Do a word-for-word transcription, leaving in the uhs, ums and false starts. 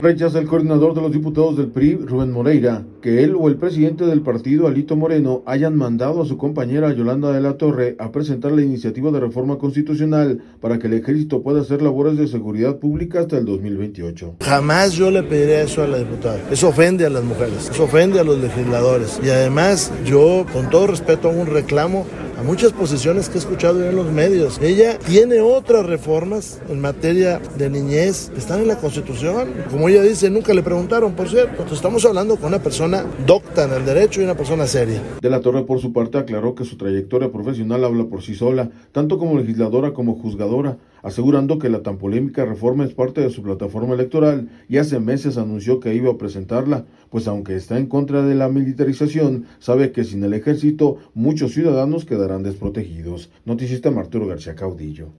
Rechaza el coordinador de los diputados del P R I, Rubén Moreira, que él o el presidente del partido, Alito Moreno, hayan mandado a su compañera Yolanda de la Torre a presentar la iniciativa de reforma constitucional para que el ejército pueda hacer labores de seguridad pública hasta el dos mil veintiocho. Jamás yo le pediré eso a la diputada. Eso ofende a las mujeres, eso ofende a los legisladores. Y además, yo, con todo respeto, hago un reclamo a muchas posiciones que he escuchado en los medios. Ella tiene otras reformas en materia de niñez que están en la Constitución. Como ella dice, nunca le preguntaron, por cierto. Entonces, estamos hablando con una persona docta en el derecho y una persona seria. De la Torre, por su parte, aclaró que su trayectoria profesional habla por sí sola, tanto como legisladora como juzgadora, asegurando que la tan polémica reforma es parte de su plataforma electoral y hace meses anunció que iba a presentarla, pues aunque está en contra de la militarización, sabe que sin el ejército muchos ciudadanos quedarán desprotegidos. Noticista Arturo García Caudillo.